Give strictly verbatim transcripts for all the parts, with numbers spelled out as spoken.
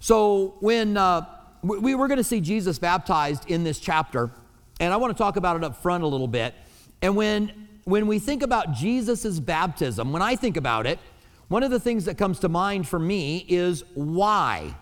So when uh, we were going to see Jesus baptized in this chapter, and I want to talk about it up front a little bit. And when when we think about Jesus' baptism, when I think about it, one of the things that comes to mind for me is why?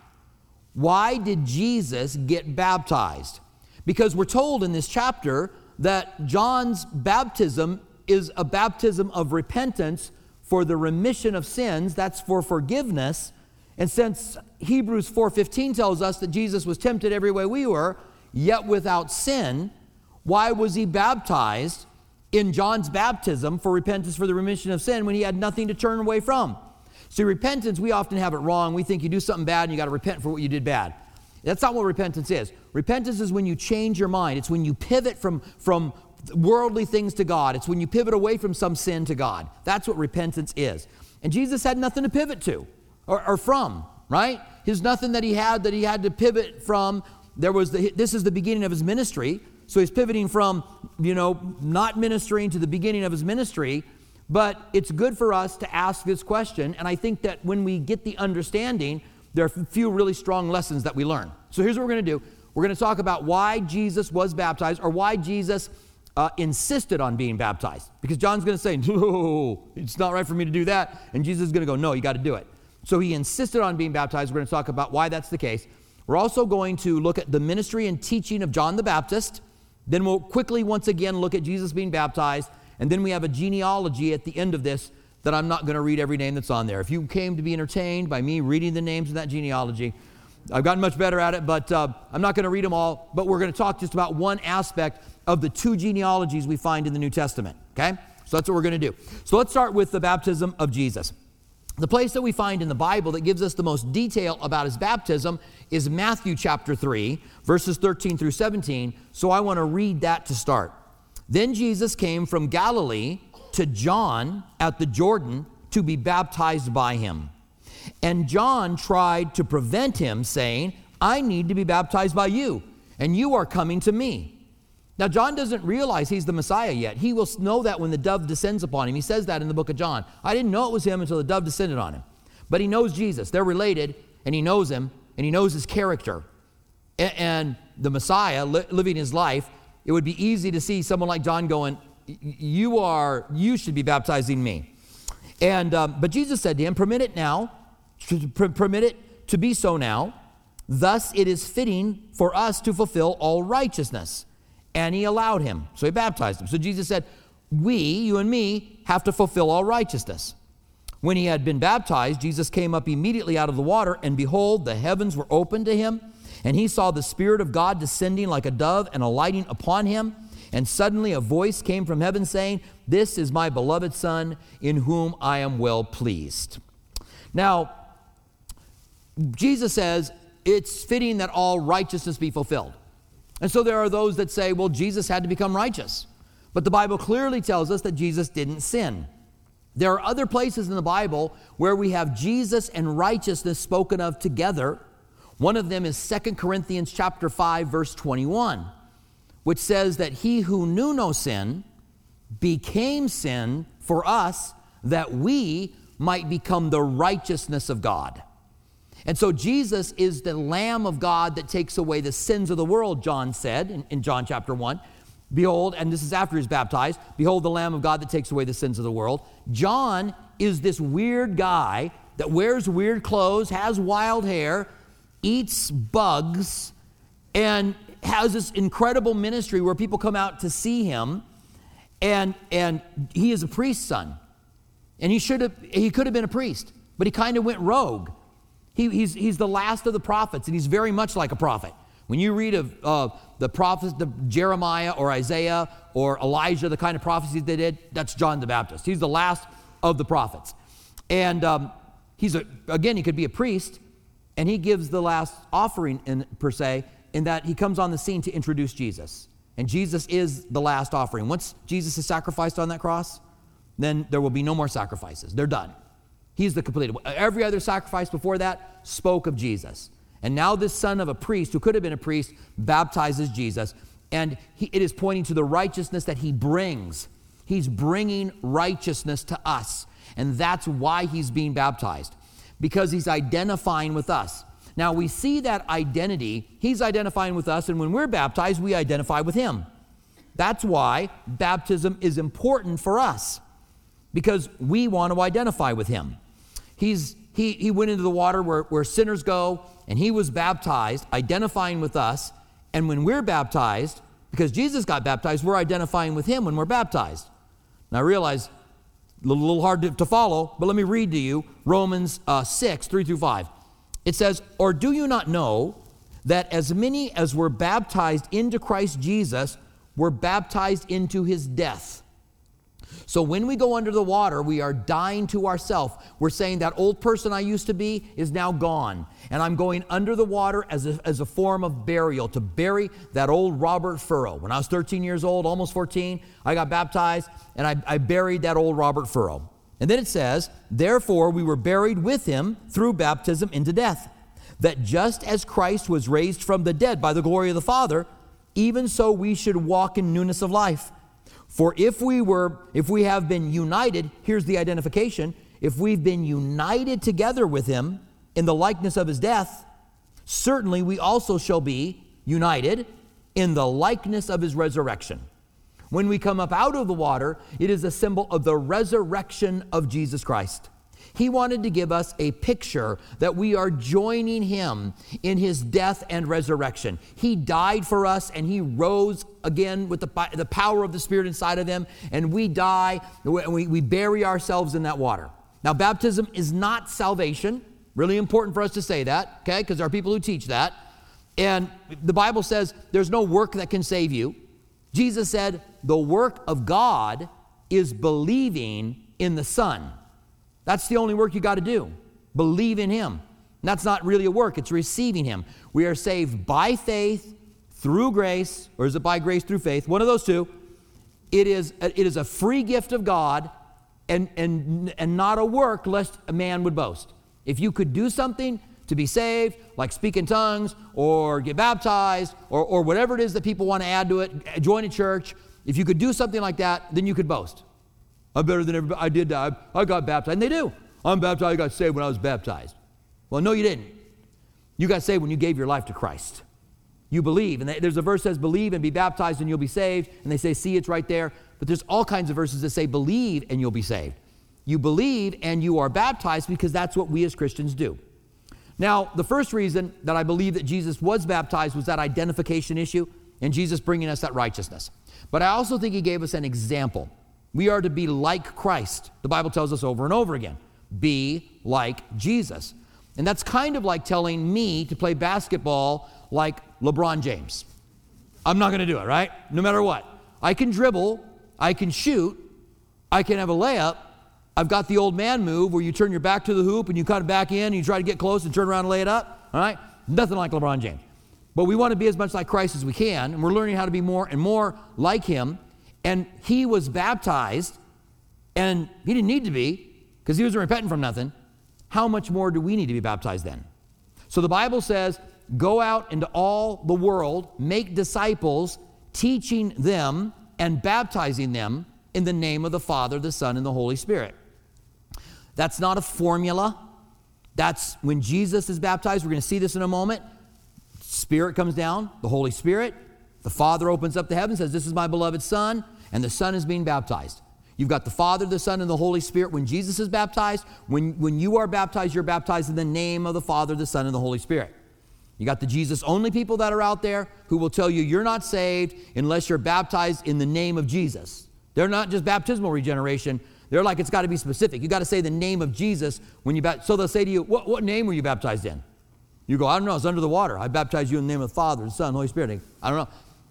Why did Jesus get baptized? Because we're told in this chapter that John's baptism is a baptism of repentance for the remission of sins. That's for forgiveness. And since Hebrews four fifteen tells us that Jesus was tempted every way we were, yet without sin, why was he baptized in John's baptism for repentance for the remission of sin when he had nothing to turn away from? See, repentance, we often have it wrong. We think you do something bad and you got to repent for what you did bad. That's not what repentance is. Repentance is when you change your mind. It's when you pivot from, from worldly things to God. It's when you pivot away from some sin to God. That's what repentance is. And Jesus had nothing to pivot to or, or from, right? There's nothing that he had that he had to pivot from. There was the, this is the beginning of his ministry. So he's pivoting from, you know, not ministering to the beginning of his ministry. But it's good for us to ask this question. And I think that when we get the understanding, there are a few really strong lessons that we learn. So here's what we're going to do. We're going to talk about why Jesus was baptized, or why Jesus uh, insisted on being baptized. Because John's going to say, no, it's not right for me to do that. And Jesus is going to go, no, you got to do it. So he insisted on being baptized. We're going to talk about why that's the case. We're also going to look at the ministry and teaching of John the Baptist. Then we'll quickly once again look at Jesus being baptized. And then we have a genealogy at the end of this that I'm not going to read every name that's on there. If you came to be entertained by me reading the names of that genealogy, I've gotten much better at it, but uh, I'm not going to read them all. But we're going to talk just about one aspect of the two genealogies we find in the New Testament, okay? So that's what we're going to do. So let's start with the baptism of Jesus. The place that we find in the Bible that gives us the most detail about his baptism is Matthew chapter three, verses thirteen through seventeen. So I want to read that to start. Then Jesus came from Galilee to John at the Jordan to be baptized by him. And John tried to prevent him, saying, I need to be baptized by you, and you are coming to me. Now, John doesn't realize he's the Messiah yet. He will know that when the dove descends upon him. He says that in the book of John. I didn't know it was him until the dove descended on him. But he knows Jesus. They're related, and he knows him, and he knows his character. And the Messiah li- living his life, it would be easy to see someone like John going, you are, you should be baptizing me. And, um, but Jesus said to him, permit it now, permit it to be so now. Thus it is fitting for us to fulfill all righteousness. And he allowed him. So he baptized him. So Jesus said, we, you and me, have to fulfill all righteousness. When he had been baptized, Jesus came up immediately out of the water, and behold, the heavens were opened to him. And he saw the Spirit of God descending like a dove and alighting upon him. And suddenly a voice came from heaven saying, this is my beloved Son, in whom I am well pleased. Now, Jesus says it's fitting that all righteousness be fulfilled. And so there are those that say, well, Jesus had to become righteous. But the Bible clearly tells us that Jesus didn't sin. There are other places in the Bible where we have Jesus and righteousness spoken of together. One of them is Second Corinthians chapter five, verse twenty-one, which says that he who knew no sin became sin for us, that we might become the righteousness of God. And so Jesus is the Lamb of God that takes away the sins of the world, John said in, in John chapter one. Behold, and this is after he's baptized, behold the Lamb of God that takes away the sins of the world. John is this weird guy that wears weird clothes, has wild hair, eats bugs, and has this incredible ministry where people come out to see him. And, and he is a priest's son. And he should have, he could have been a priest, but he kind of went rogue. He, he's, he's the last of the prophets, and he's very much like a prophet. When you read of uh, the prophets, the Jeremiah or Isaiah or Elijah, the kind of prophecies they did, that's John the Baptist. He's the last of the prophets. And um, he's, a, again, he could be a priest, and he gives the last offering, in, per se, in that he comes on the scene to introduce Jesus. And Jesus is the last offering. Once Jesus is sacrificed on that cross, then there will be no more sacrifices. They're done. He's the completed. Every other sacrifice before that spoke of Jesus. And now this son of a priest, who could have been a priest, baptizes Jesus. And he, it is pointing to the righteousness that he brings. He's bringing righteousness to us. And that's why he's being baptized. Because he's identifying with us. Now we see that identity. He's identifying with us, and when we're baptized, we identify with him. That's why baptism is important for us, because we want to identify with him. He's, he, he went into the water where, where sinners go, and he was baptized, identifying with us. And when we're baptized, because Jesus got baptized, we're identifying with him when we're baptized. Now I realize a little, little hard to, to follow, but let me read to you Romans uh, six, three through five. It says, "Or do you not know that as many as were baptized into Christ Jesus were baptized into his death? So when we go under the water, we are dying to ourselves. We're saying that old person I used to be is now gone. And I'm going under the water as a, as a form of burial, to bury that old Robert Furrow. When I was thirteen years old, almost fourteen, I got baptized, and I, I buried that old Robert Furrow. And then it says, therefore we were buried with him through baptism into death, that just as Christ was raised from the dead by the glory of the Father, even so we should walk in newness of life. For if we were, if we have been united, here's the identification, if we've been united together with him in the likeness of his death, certainly we also shall be united in the likeness of his resurrection. When we come up out of the water, it is a symbol of the resurrection of Jesus Christ. He wanted to give us a picture that we are joining him in his death and resurrection. He died for us, and he rose again with the, the power of the Spirit inside of him, and we die, we, we bury ourselves in that water. Now, baptism is not salvation. Really important for us to say that, okay, because there are people who teach that. And the Bible says there's no work that can save you. Jesus said the work of God is believing in the Son. That's the only work you got to do. Believe in him. And that's not really a work, it's receiving him. We are saved by faith through grace, or is it by grace through faith? One of those two. It is a, it is a free gift of God, and, and, and not a work lest a man would boast. If you could do something to be saved, like speak in tongues or get baptized or, or whatever it is that people want to add to it, join a church, if you could do something like that, then you could boast. I'm better than everybody. I did that. I, I got baptized. And they do. I'm baptized. I got saved when I was baptized. Well, no, you didn't. You got saved when you gave your life to Christ. You believe. And there's a verse that says, believe and be baptized and you'll be saved. And they say, see, it's right there. But there's all kinds of verses that say, believe and you'll be saved. You believe and you are baptized because that's what we as Christians do. Now, the first reason that I believe that Jesus was baptized was that identification issue and Jesus bringing us that righteousness. But I also think he gave us an example. We are to be like Christ. The Bible tells us over and over again, be like Jesus. And that's kind of like telling me to play basketball like LeBron James. I'm not going to do it, right? No matter what. I can dribble, I can shoot, I can have a layup. I've got the old man move where you turn your back to the hoop and you cut it back in and you try to get close and turn around and lay it up, all right? Nothing like LeBron James. But we want to be as much like Christ as we can, and we're learning how to be more and more like him. And he was baptized, and he didn't need to be because he wasn't repenting from nothing. How much more do we need to be baptized then? So the Bible says, go out into all the world, make disciples, teaching them and baptizing them in the name of the Father, the Son, and the Holy Spirit. That's not a formula. That's when Jesus is baptized. We're going to see this in a moment. Spirit comes down, the Holy Spirit. The Father opens up the heavens, says, this is my beloved Son, and the Son is being baptized. You've got the Father, the Son, and the Holy Spirit. When Jesus is baptized, when, when you are baptized, you're baptized in the name of the Father, the Son, and the Holy Spirit. You got the Jesus-only people that are out there who will tell you you're not saved unless you're baptized in the name of Jesus. They're not just baptismal regeneration. They're like, it's got to be specific. You got to say the name of Jesus when you baptize. So they'll say to you, what, what name were you baptized in? You go, I don't know, it's under the water. I baptized you in the name of the Father, the Son, the Holy Spirit. I don't know.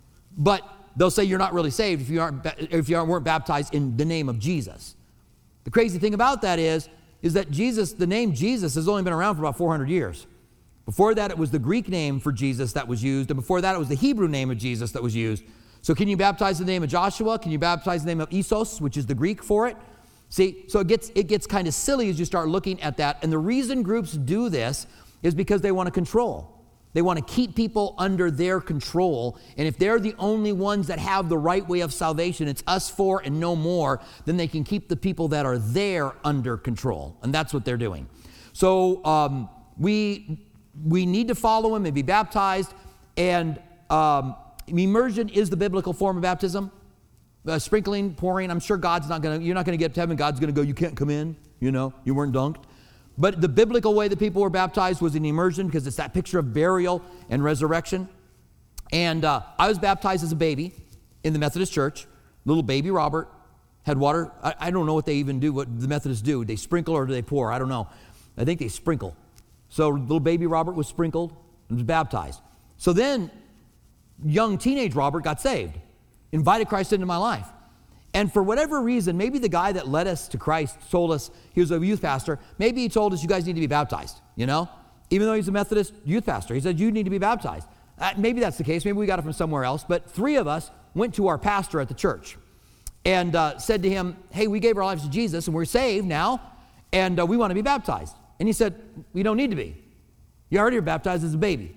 But they'll say you're not really saved if you aren't if you weren't baptized in the name of Jesus. The crazy thing about that is, is that Jesus, the name Jesus has only been around for about four hundred years. Before that, it was the Greek name for Jesus that was used, and before that, it was the Hebrew name of Jesus that was used. So can you baptize in the name of Joshua? Can you baptize in the name of Isos, which is the Greek for it? See, so it gets it gets kind of silly as you start looking at that. And the reason groups do this is because they want to control. They want to keep people under their control. And if they're the only ones that have the right way of salvation, it's us four and no more, then they can keep the people that are there under control. And that's what they're doing. So um, we we need to follow him and be baptized. And um, immersion is the biblical form of baptism. Uh, sprinkling, pouring, I'm sure God's not going to, you're not going to get to heaven. God's going to go, you can't come in, you know, you weren't dunked. But the biblical way that people were baptized was in immersion, because it's that picture of burial and resurrection. And uh, I was baptized as a baby in the Methodist church. Little baby Robert had water. I, I don't know what they even do, what the Methodists do. They sprinkle or do they pour? I don't know. I think they sprinkle. So little baby Robert was sprinkled and was baptized. So then young teenage Robert got saved, invited Christ into my life. And for whatever reason, maybe the guy that led us to Christ told us, he was a youth pastor, maybe he told us, you guys need to be baptized, you know? Even though he's a Methodist youth pastor, he said, you need to be baptized. Uh, maybe that's the case. Maybe we got it from somewhere else. But three of us went to our pastor at the church and uh, said to him, hey, we gave our lives to Jesus and we're saved now, and uh, we want to be baptized. And he said, we don't need to be. You already were baptized as a baby.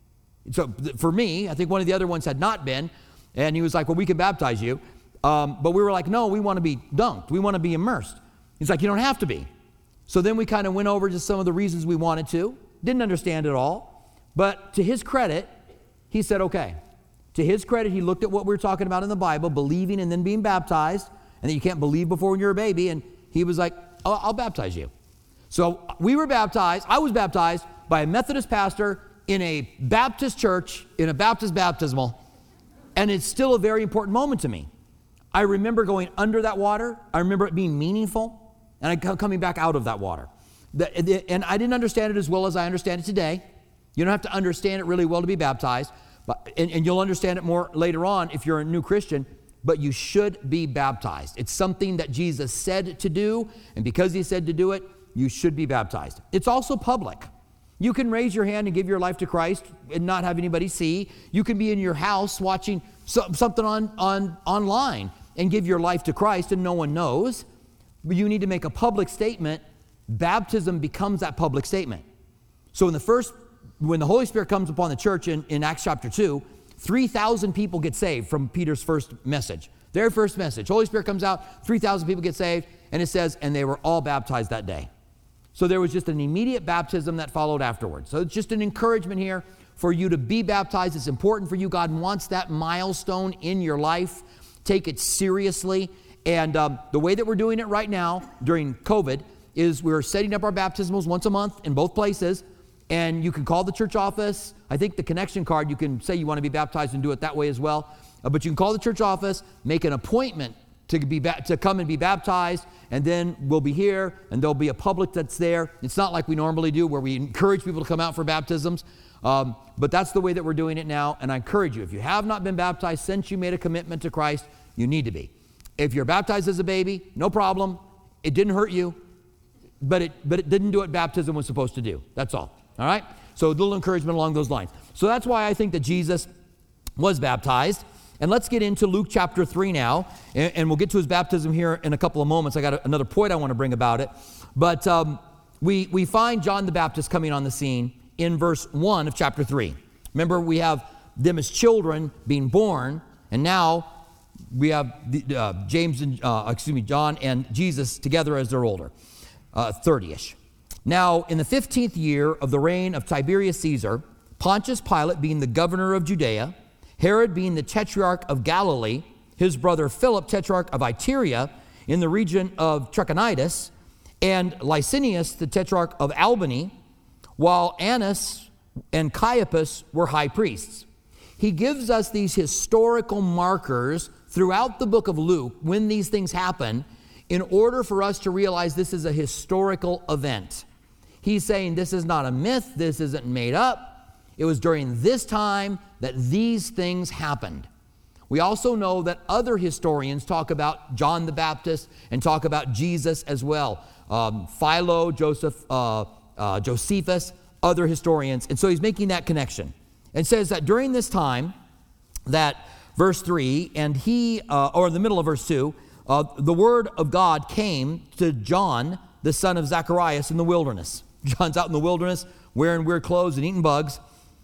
So th- for me, I think one of the other ones had not been, and he was like, well, we can baptize you. Um, but we were like, no, we want to be dunked. We want to be immersed. He's like, you don't have to be. So then we kind of went over just some of the reasons we wanted to. Didn't understand it all. But to his credit, he said, okay. To his credit, he looked at what we were talking about in the Bible, believing and then being baptized, and that you can't believe before when you're a baby. And he was like, oh, I'll baptize you. So we were baptized. I was baptized by a Methodist pastor in a Baptist church, in a Baptist baptismal. And it's still a very important moment to me. I remember going under that water. I remember it being meaningful, and I come coming back out of that water. The, the, and I didn't understand it as well as I understand it today. You don't have to understand it really well to be baptized, but, and, and you'll understand it more later on if you're a new Christian, but you should be baptized. It's something that Jesus said to do, and because he said to do it, you should be baptized. It's also public. You can raise your hand and give your life to Christ and not have anybody see. You can be in your house watching so, something on, on online and give your life to Christ and no one knows. But you need to make a public statement. Baptism becomes that public statement. So in the first, when the Holy Spirit comes upon the church in, in Acts chapter two, three thousand people get saved from Peter's first message. Their first message. Holy Spirit comes out, three thousand people get saved, and it says, and they were all baptized that day. So there was just an immediate baptism that followed afterwards. So it's just an encouragement here for you to be baptized. It's important for you. God wants that milestone in your life. Take it seriously. And um, the way that we're doing it right now during COVID is we're setting up our baptismals once a month in both places. And you can call the church office. I think the connection card, you can say you want to be baptized and do it that way as well. Uh, but you can call the church office, make an appointment to be ba- to come and be baptized, and then we'll be here, and there'll be a public that's there. It's not like we normally do where we encourage people to come out for baptisms, um, but that's the way that we're doing it now, and I encourage you, if you have not been baptized since you made a commitment to Christ, you need to be. If you're baptized as a baby, no problem. It didn't hurt you, but it but it didn't do what baptism was supposed to do. That's all, all right? So a little encouragement along those lines. So that's why I think that Jesus was baptized. And let's get into Luke chapter three now, and, and we'll get to his baptism here in a couple of moments. I got a, another point I want to bring about it. But um, we, we find John the Baptist coming on the scene in verse one of chapter three. Remember, we have them as children being born, and now we have the, uh, James and, uh, excuse me, John and Jesus together as they're older, uh, thirty-ish. Now, in the fifteenth year of the reign of Tiberius Caesar, Pontius Pilate being the governor of Judea, Herod being the tetrarch of Galilee, his brother Philip, tetrarch of Iturea in the region of Trachonitis, and Licinius, the tetrarch of Albany, while Annas and Caiaphas were high priests. He gives us these historical markers throughout the book of Luke when these things happen in order for us to realize this is a historical event. He's saying this is not a myth, this isn't made up. It was during this time that these things happened. We also know that other historians talk about John the Baptist and talk about Jesus as well. Um, Philo, Joseph, uh, uh, Josephus, other historians. And so he's making that connection. And says that during this time, that verse three, and he, uh, or in the middle of verse two, uh, the word of God came to John, the son of Zacharias, in the wilderness. John's out in the wilderness wearing weird clothes and eating bugs.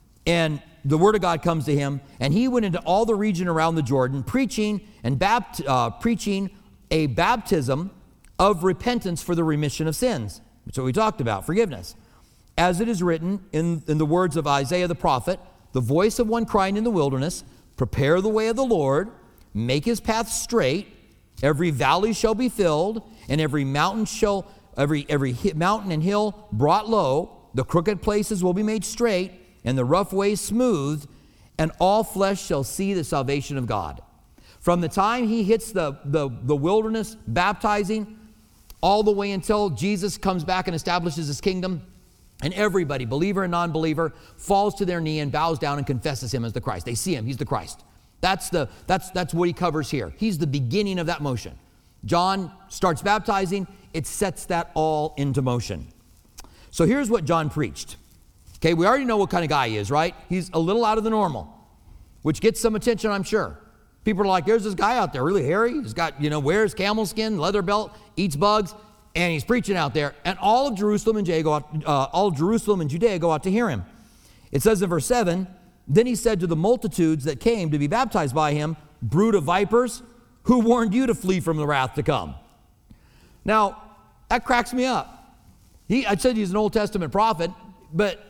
And the word of God comes to him, and he went into all the region around the Jordan, preaching and bapt- uh, preaching a baptism of repentance for the remission of sins. That's what we talked about, forgiveness. as it is written in, in the words of Isaiah the prophet, the voice of one crying in the wilderness, prepare the way of the Lord, make his path straight, every valley shall be filled, and every mountain shall, every, every mountain and hill brought low, the crooked places will be made straight, and the rough ways smooth, and all flesh shall see the salvation of God. From the time he hits the, the, the wilderness baptizing, all the way until Jesus comes back and establishes his kingdom, and everybody, believer and non-believer, falls to their knee and bows down and confesses him as the Christ. They see him, he's the Christ. That's, the, that's, that's what he covers here. He's the beginning of that motion. John starts baptizing, it sets that all into motion. So here's what John preached. Okay, we already know what kind of guy he is, right? He's a little out of the normal, which gets some attention, I'm sure. People are like, there's this guy out there, really hairy. He's got, you know, wears camel skin, leather belt, eats bugs, and he's preaching out there. And all of Jerusalem and Judea go out, uh, all of Jerusalem and Judea go out to hear him. It says in verse seven, then he said to the multitudes that came to be baptized by him, brood of vipers, who warned you to flee from the wrath to come? Now, that cracks me up. He, I said he's an Old Testament prophet, but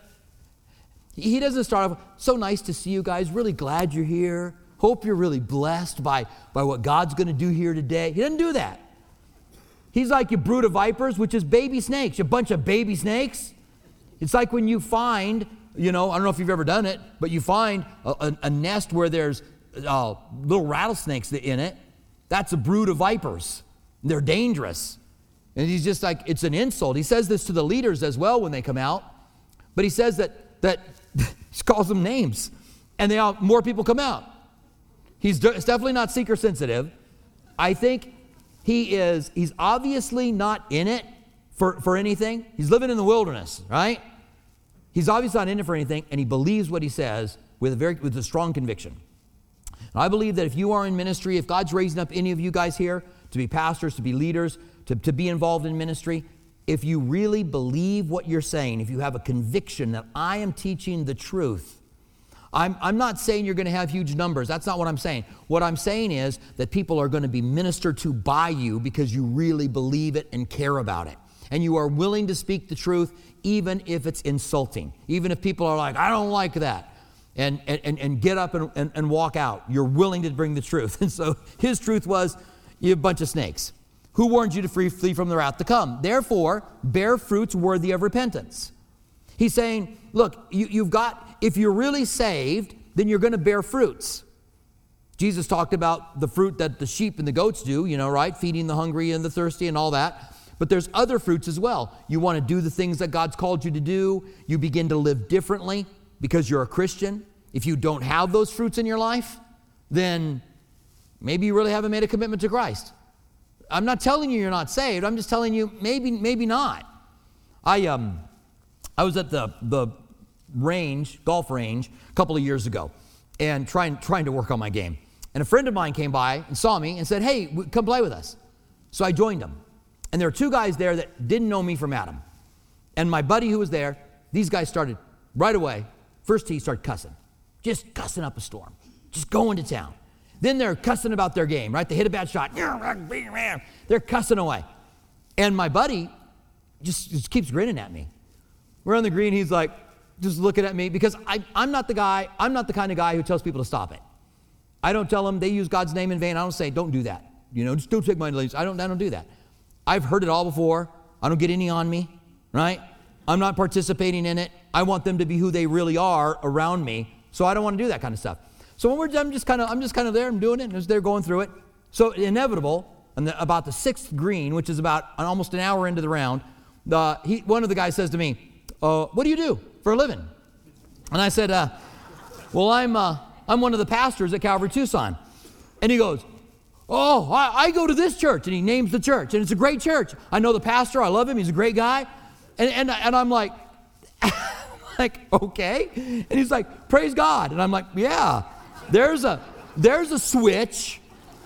he doesn't start off, so nice to see you guys, really glad you're here. Hope you're really blessed by, by what God's going to do here today. He doesn't do that. He's like, you brood of vipers, which is baby snakes, a bunch of baby snakes. It's like when you find, you know, I don't know if you've ever done it, but you find a, a, a nest where there's uh, little rattlesnakes in it. That's a brood of vipers. They're dangerous. And he's just like, it's an insult. He says this to the leaders as well when they come out. But he says that, that he calls them names. And they all, more people come out. He's de- it's definitely not seeker sensitive. I think he is, he's obviously not in it for, for anything. He's living in the wilderness, right? He's obviously not in it for anything, and he believes what he says with a very with a strong conviction. And I believe that if you are in ministry, if God's raising up any of you guys here to be pastors, to be leaders, to, to be involved in ministry, if you really believe what you're saying, if you have a conviction that I am teaching the truth, I'm, I'm not saying you're going to have huge numbers. That's not what I'm saying. What I'm saying is that people are going to be ministered to by you because you really believe it and care about it. And you are willing to speak the truth even if it's insulting. Even if people are like, I don't like that. And, and, and get up and, and, and walk out. You're willing to bring the truth. And so his truth was, you have a bunch of snakes. Who warned you to flee, flee from the wrath to come? Therefore, bear fruits worthy of repentance. He's saying, look, you, you've got, if you're really saved, then you're going to bear fruits. Jesus talked about the fruit that the sheep and the goats do, you know, right? Feeding the hungry and the thirsty and all that. But there's other fruits as well. You want to do the things that God's called you to do. You begin to live differently because you're a Christian. If you don't have those fruits in your life, then maybe you really haven't made a commitment to Christ. I'm not telling you you're not saved. I'm just telling you maybe, maybe not. I um, I was at the the range, golf range, a couple of years ago, and trying trying to work on my game. And a friend of mine came by and saw me and said, "Hey, come play with us." So I joined him. And there were two guys there that didn't know me from Adam. And my buddy who was there, these guys started right away. First tee started cussing, just cussing up a storm, just going to town. Then they're cussing about their game, right? They hit a bad shot. They're cussing away. And my buddy just, just keeps grinning at me. We're on the green. He's like, just looking at me because I, I'm not the guy, I'm not the kind of guy who tells people to stop it. I don't tell them they use God's name in vain. I don't say, don't do that. You know, just don't take my leads. I don't, I don't do that. I've heard it all before. I don't get any on me, right? I'm not participating in it. I want them to be who they really are around me. So I don't want to do that kind of stuff. So when we're, I'm just kind of, I'm just kind of there. I'm doing it, and as they're going through it. So inevitable, and the, about the sixth green, which is about an, almost an hour into the round, the, he, one of the guys says to me, uh, "What do you do for a living?" And I said, uh, "Well, I'm, uh, I'm one of the pastors at Calvary Tucson." And he goes, "Oh, I, I go to this church," and he names the church, and it's a great church. I know the pastor. I love him. He's a great guy. And and and I'm like, like okay. And he's like, "Praise God." And I'm like, "Yeah." There's a, there's a switch.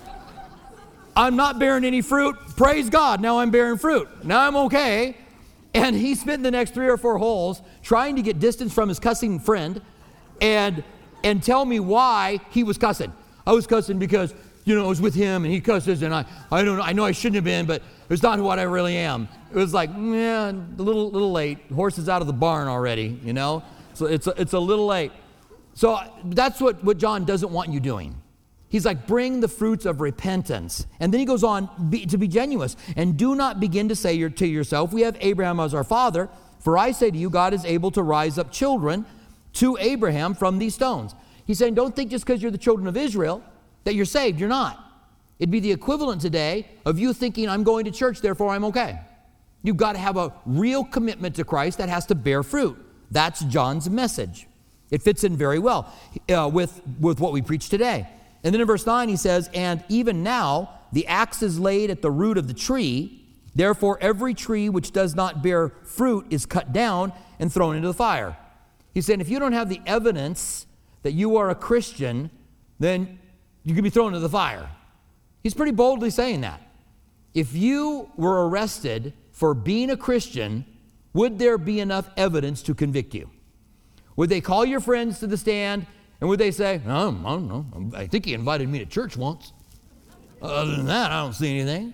I'm not bearing any fruit. Praise God. Now I'm bearing fruit. Now I'm okay. And he spent the next three or four holes trying to get distance from his cussing friend and, and tell me why he was cussing. I was cussing because you know, it was with him and he cusses and I, I don't know, I know I shouldn't have been, but it's not what I really am. It was like, yeah, a little, little late. Horse is out of the barn already, you know? So it's a, it's a little late. So that's what, what John doesn't want you doing. He's like, bring the fruits of repentance. And then he goes on be, to be genuine. And do not begin to say to yourself, we have Abraham as our father. For I say to you, God is able to rise up children to Abraham from these stones. He's saying, don't think just because you're the children of Israel that you're saved. You're not. It'd be the equivalent today of you thinking, I'm going to church, therefore I'm okay. You've got to have a real commitment to Christ that has to bear fruit. That's John's message. It fits in very well uh, with, with what we preach today. And then in verse nine he says, and even now the axe is laid at the root of the tree. Therefore every tree which does not bear fruit is cut down and thrown into the fire. He's saying if you don't have the evidence that you are a Christian, then you could be thrown into the fire. He's pretty boldly saying that. If you were arrested for being a Christian, would there be enough evidence to convict you? Would they call your friends to the stand, and would they say, oh, I don't know, I think he invited me to church once. Other than that, I don't see anything.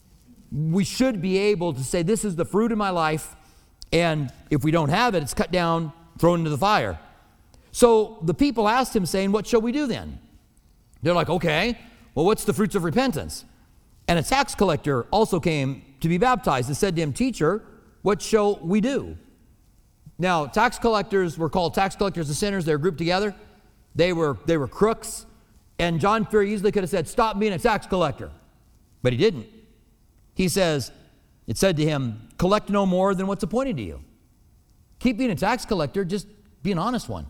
We should be able to say, this is the fruit of my life, and if we don't have it, it's cut down, thrown into the fire. So the people asked him, saying, what shall we do then? They're like, okay, well, what's the fruits of repentance? And a tax collector also came to be baptized and said to him, teacher, what shall we do? Now, tax collectors were called tax collectors and sinners. They were grouped together. They were, they were crooks. And John very easily could have said, stop being a tax collector. But he didn't. He says, it said to him, collect no more than what's appointed to you. Keep being a tax collector, just be an honest one.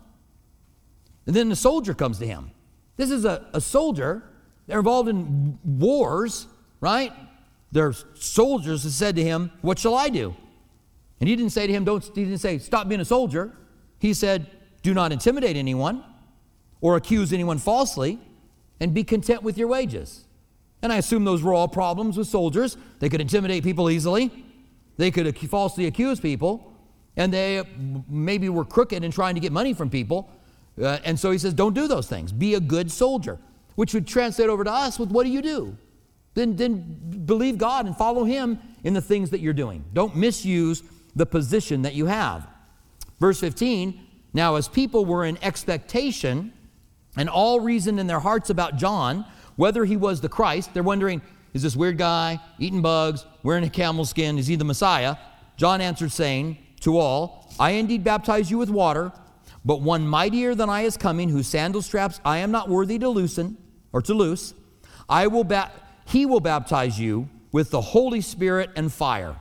And then the soldier comes to him. This is a, a soldier. They're involved in wars, right? They're soldiers that said to him, what shall I do? And he didn't say to him, don't, he didn't say, stop being a soldier. He said, do not intimidate anyone or accuse anyone falsely, and be content with your wages. And I assume those were all problems with soldiers. They could intimidate people easily. They could ac- falsely accuse people. And they maybe were crooked in trying to get money from people. Uh, and so he says, don't do those things. Be a good soldier. Which would translate over to us with, what do you do? Then, then believe God and follow him in the things that you're doing. Don't misuse the position that you have. Verse fifteen, now as people were in expectation and all reasoned in their hearts about John, whether he was the Christ, they're wondering, is this weird guy eating bugs, wearing a camel skin, is he the Messiah? John answered saying to all, I indeed baptize you with water, but one mightier than I is coming, whose sandal straps I am not worthy to loosen or to loose. I will ba- he will baptize you with the Holy Spirit and fire.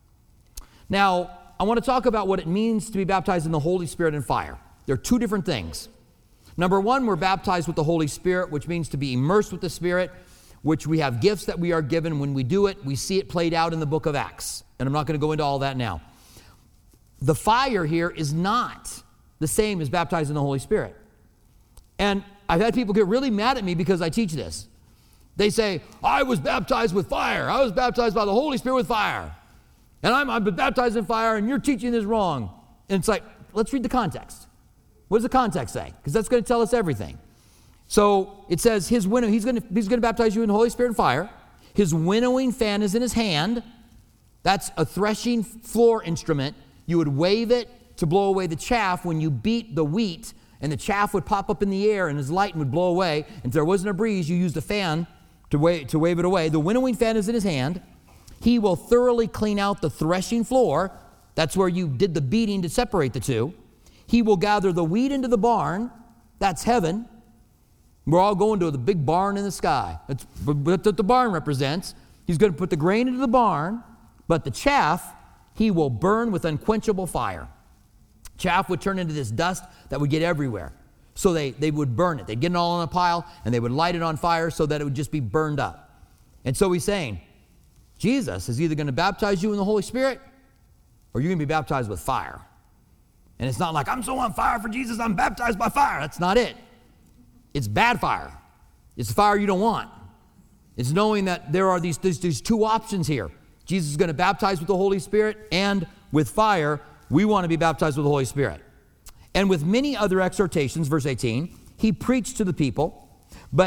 Now, I want to talk about what it means to be baptized in the Holy Spirit and fire. There are two different things. Number one, we're baptized with the Holy Spirit, which means to be immersed with the Spirit, which we have gifts that we are given. When we do it, we see it played out in the book of Acts. And I'm not going to go into all that now. The fire here is not the same as baptized in the Holy Spirit. And I've had people get really mad at me because I teach this. They say, I was baptized with fire. I was baptized by the Holy Spirit with fire. And I'm, I'm baptized in fire, and you're teaching this wrong. And it's like, let's read the context. What does the context say? Because that's going to tell us everything. So it says, his winnow, he's going to he's going to baptize you in the Holy Spirit and fire. His winnowing fan is in his hand. That's a threshing floor instrument. You would wave it to blow away the chaff when you beat the wheat, and the chaff would pop up in the air, and his light would blow away. And if there wasn't a breeze, you used a fan to wave, to wave it away. The winnowing fan is in his hand. He will thoroughly clean out the threshing floor. That's where you did the beating to separate the two. He will gather the wheat into the barn. That's heaven. We're all going to the big barn in the sky. That's what the barn represents. He's going to put the grain into the barn, but the chaff, he will burn with unquenchable fire. Chaff would turn into this dust that would get everywhere. So they, they would burn it. They'd get it all on a pile, and they would light it on fire so that it would just be burned up. And so he's saying, Jesus is either going to baptize you in the Holy Spirit, or you're going to be baptized with fire. And it's not like, I'm so on fire for Jesus, I'm baptized by fire. That's not it. It's bad fire. It's the fire you don't want. It's knowing that there are these, these, these two options here. Jesus is going to baptize with the Holy Spirit and with fire. We want to be baptized with the Holy Spirit. And with many other exhortations, verse eighteen, he preached to the people, but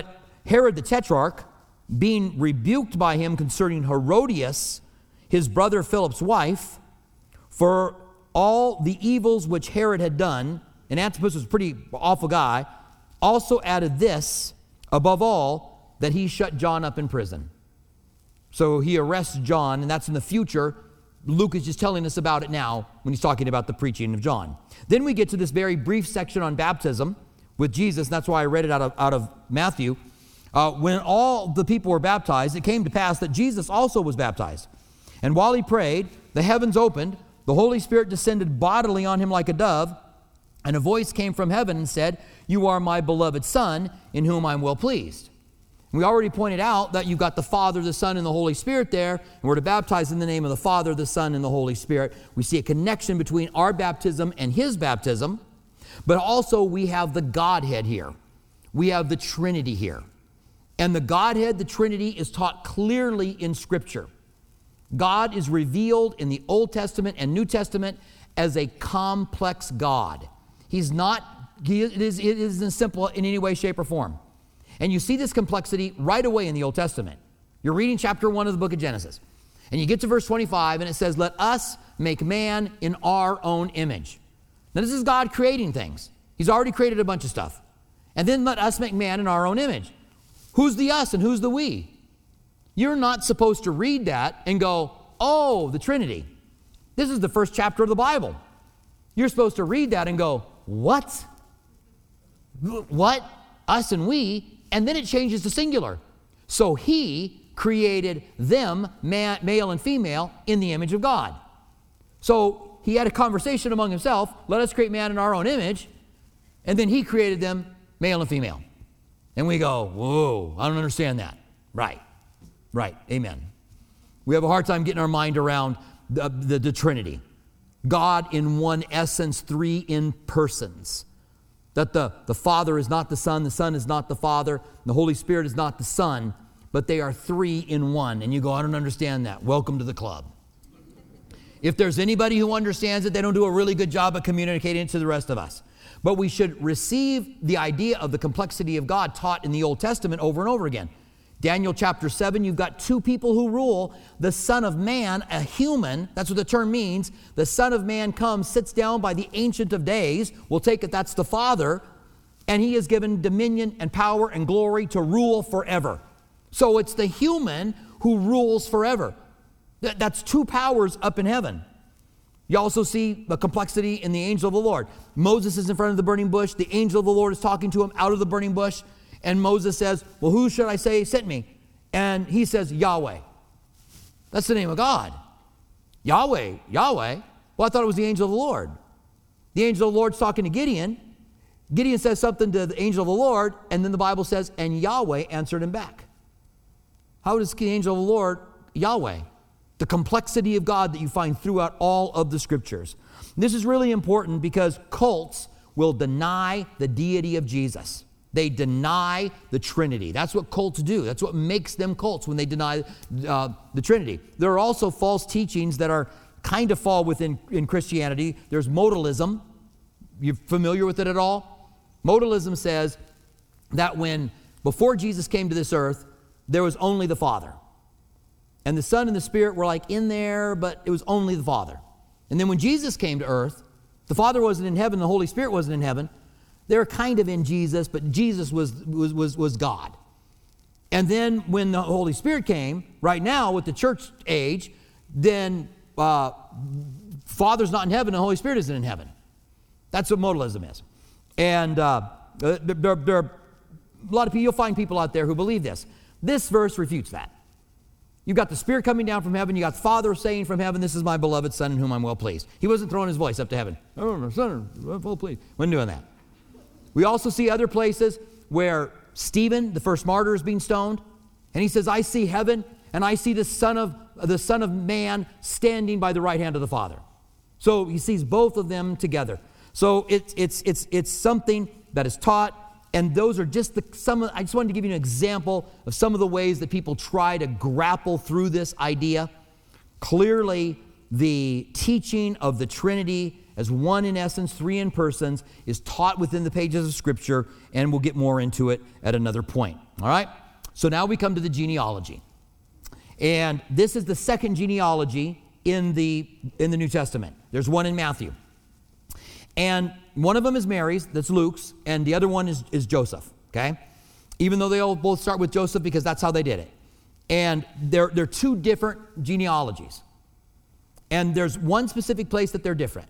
Herod the Tetrarch, being rebuked by him concerning Herodias, his brother Philip's wife, for all the evils which Herod had done, and Antipas was a pretty awful guy, also added this, above all, that he shut John up in prison. So he arrests John, and that's in the future. Luke is just telling us about it now when he's talking about the preaching of John. Then we get to this very brief section on baptism with Jesus, and that's why I read it out of, out of Matthew. Uh, when all the people were baptized, it came to pass that Jesus also was baptized. And while he prayed, the heavens opened, the Holy Spirit descended bodily on him like a dove, and a voice came from heaven and said, "You are my beloved Son, in whom I'm well pleased." And we already pointed out that you've got the Father, the Son, and the Holy Spirit there, and we're to baptize in the name of the Father, the Son, and the Holy Spirit. We see a connection between our baptism and his baptism, but also we have the Godhead here. We have the Trinity here. And the Godhead, the Trinity, is taught clearly in Scripture. God is revealed in the Old Testament and New Testament as a complex God. He's not, he, it, is, it isn't simple in any way, shape, or form. And you see this complexity right away in the Old Testament. You're reading chapter one of the book of Genesis. And you get to verse twenty-five, and it says, "Let us make man in our own image." Now this is God creating things. He's already created a bunch of stuff. And then let us make man in our own image. Who's the us and who's the we? You're not supposed to read that and go, "Oh, the Trinity. This is the first chapter of the Bible." You're supposed to read that and go, "What? What? Us and we?" And then it changes to singular. So he created them, man, male and female, in the image of God. So he had a conversation among himself, "Let us create man in our own image." And then he created them, male and female. And we go, "Whoa, I don't understand that." Right, right, amen. We have a hard time getting our mind around the, the, the Trinity. God in one essence, three in persons. That the, the Father is not the Son, the Son is not the Father, the Holy Spirit is not the Son, but they are three in one. And you go, "I don't understand that." Welcome to the club. If there's anybody who understands it, they don't do a really good job of communicating it to the rest of us. But we should receive the idea of the complexity of God taught in the Old Testament over and over again. Daniel chapter seven, you've got two people who rule. The Son of Man, a human, that's what the term means. The Son of Man comes, sits down by the Ancient of Days. We'll take it that's the Father. And he is given dominion and power and glory to rule forever. So it's the human who rules forever. That's two powers up in heaven. You also see the complexity in the angel of the Lord. Moses is in front of the burning bush. The angel of the Lord is talking to him out of the burning bush. And Moses says, "Well, who should I say sent me?" And he says, "Yahweh." That's the name of God. Yahweh, Yahweh. Well, I thought it was the angel of the Lord. The angel of the Lord's talking to Gideon. Gideon says something to the angel of the Lord, and then the Bible says, "And Yahweh answered him back." How is the angel of the Lord Yahweh? The complexity of God that you find throughout all of the Scriptures. This is really important because cults will deny the deity of Jesus. They deny the Trinity. That's what cults do. That's what makes them cults, when they deny uh, the Trinity. There are also false teachings that are kind of fall within in Christianity. There's modalism. You familiar with it at all? Modalism says that when, before Jesus came to this earth, there was only the Father. And the Son and the Spirit were like in there, but it was only the Father. And then when Jesus came to earth, the Father wasn't in heaven, the Holy Spirit wasn't in heaven. They were kind of in Jesus, but Jesus was, was, was, was God. And then when the Holy Spirit came, right now with the church age, then uh, Father's not in heaven, the Holy Spirit isn't in heaven. That's what modalism is. And uh, there, there, there are a lot of people, you'll find people out there who believe this. This verse refutes that. You've got the Spirit coming down from heaven. You got the Father saying from heaven, "This is my beloved Son in whom I'm well pleased." He wasn't throwing his voice up to heaven. "Oh, my Son, I'm well pleased." Wasn't doing that. We also see other places where Stephen, the first martyr, is being stoned, and he says, "I see heaven, and I see the Son of the Son of Man standing by the right hand of the Father." So he sees both of them together. So it's it's it's it's something that is taught. And those are just the, some of, I just wanted to give you an example of some of the ways that people try to grapple through this idea. Clearly, the teaching of the Trinity as one in essence, three in persons, is taught within the pages of Scripture, and we'll get more into it at another point. All right? So now we come to the genealogy. And this is the second genealogy in the, in the New Testament. There's one in Matthew. And one of them is Mary's, that's Luke's, and the other one is, is Joseph, okay? Even though they all both start with Joseph because that's how they did it. And they're, they're two different genealogies. And there's one specific place that they're different.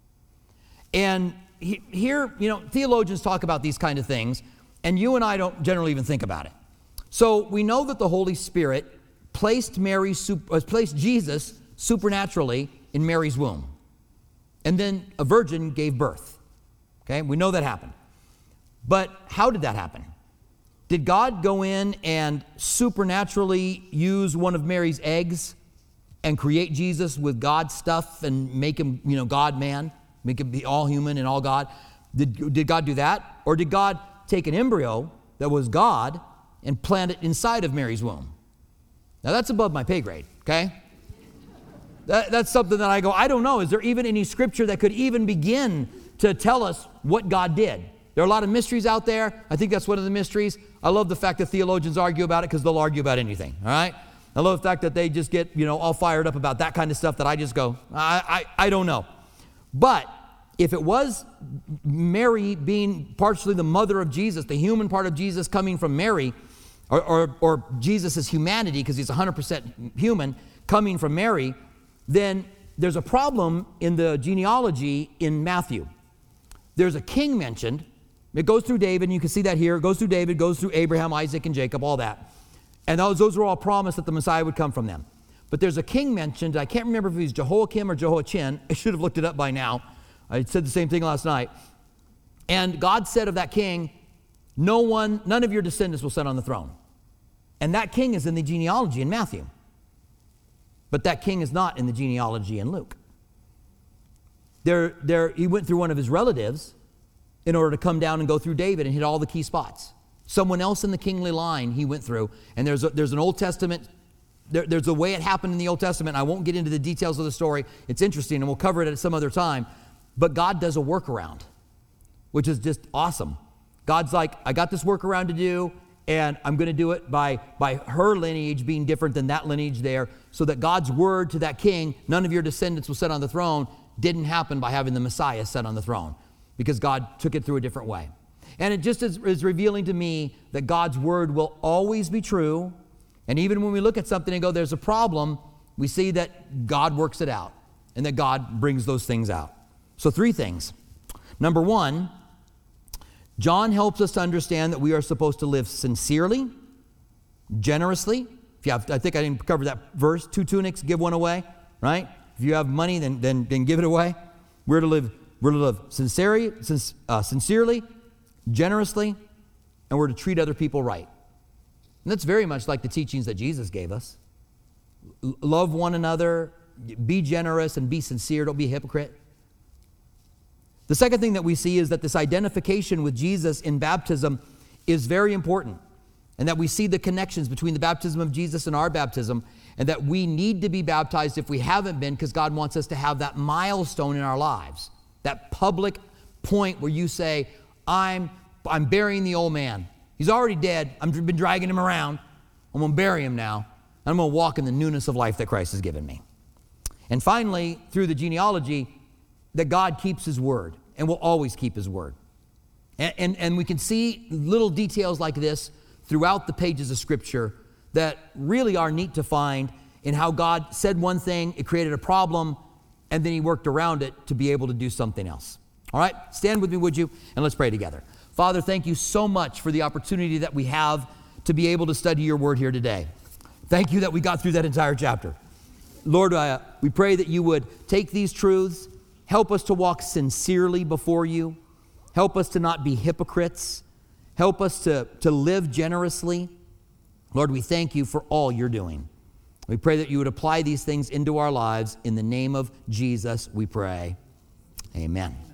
And he, here, you know, theologians talk about these kind of things, and you and I don't generally even think about it. So we know that the Holy Spirit placed Mary, uh, placed Jesus supernaturally in Mary's womb. And then a virgin gave birth. Okay, we know that happened. But how did that happen? Did God go in and supernaturally use one of Mary's eggs and create Jesus with God's stuff and make him, you know, God-man, make him be all human and all God? Did, did God do that? Or did God take an embryo that was God and plant it inside of Mary's womb? Now that's above my pay grade, okay? That, that's something that I go, I don't know. Is there even any scripture that could even begin to tell us what God did? There are a lot of mysteries out there. I think that's one of the mysteries. I love the fact that theologians argue about it because they'll argue about anything, all right? I love the fact that they just get, you know, all fired up about that kind of stuff that I just go, I, I, I don't know. But if it was Mary being partially the mother of Jesus, the human part of Jesus coming from Mary, or, or, or Jesus' humanity, because he's one hundred percent human, coming from Mary, then there's a problem in the genealogy in Matthew. There's a king mentioned. It goes through David, and you can see that here. It goes through David, goes through Abraham, Isaac, and Jacob, all that. And those, those were all promised that the Messiah would come from them. But there's a king mentioned. I can't remember if he's Jehoiakim or Jehoiachin. I should have looked it up by now. I said the same thing last night. And God said of that king, no one, none of your descendants will sit on the throne. And that king is in the genealogy in Matthew. But that king is not in the genealogy in Luke. There, there, he went through one of his relatives in order to come down and go through David and hit all the key spots. Someone else in the kingly line he went through. And there's, a, there's an Old Testament, there, there's a way it happened in the Old Testament. I won't get into the details of the story. It's interesting, and we'll cover it at some other time. But God does a workaround, which is just awesome. God's like, I got this workaround to do, and I'm going to do it by, by her lineage being different than that lineage there, so that God's word to that king, none of your descendants will sit on the throne, didn't happen by having the Messiah sit on the throne, because God took it through a different way. And it just is, is revealing to me that God's word will always be true. And even when we look at something and go, there's a problem, we see that God works it out and that God brings those things out. So three things. Number one, John helps us to understand that we are supposed to live sincerely, generously. If you have, I think I didn't cover that verse, two tunics, give one away, right? If you have money, then, then, then give it away. We're to live, we're to live sincerely, uh, sincerely, generously, and we're to treat other people right. And that's very much like the teachings that Jesus gave us. L- love one another, be generous, and be sincere. Don't be a hypocrite. The second thing that we see is that this identification with Jesus in baptism is very important, and that we see the connections between the baptism of Jesus and our baptism, and that we need to be baptized if we haven't been, because God wants us to have that milestone in our lives, that public point where you say, I'm, I'm burying the old man. He's already dead. I've been dragging him around. I'm going to bury him now. I'm going to walk in the newness of life that Christ has given me. And finally, through the genealogy, that God keeps his word and will always keep his word. And, and, and we can see little details like this throughout the pages of Scripture that really are neat to find in how God said one thing, it created a problem, and then he worked around it to be able to do something else. All right, stand with me, would you? And let's pray together. Father, thank you so much for the opportunity that we have to be able to study your word here today. Thank you that we got through that entire chapter. Lord, uh, we pray that you would take these truths, help us to walk sincerely before you, help us to not be hypocrites, help us to, to live generously. Lord, we thank you for all you're doing. We pray that you would apply these things into our lives. In the name of Jesus, we pray. Amen.